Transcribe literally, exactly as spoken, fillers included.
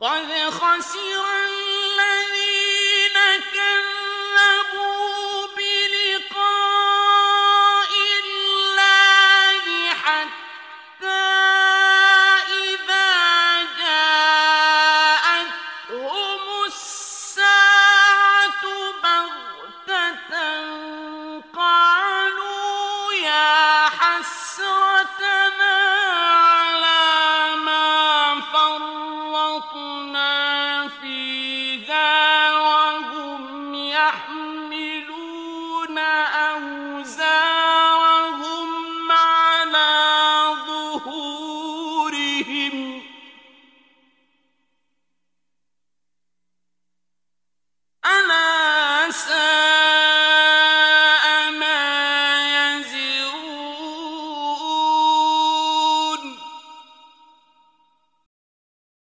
قد خسر الذين كذبوا بلقاء الله حتى إذا جاءتهم الساعة بغتة قالوا يا حسرتنا على ما فرطنا فيها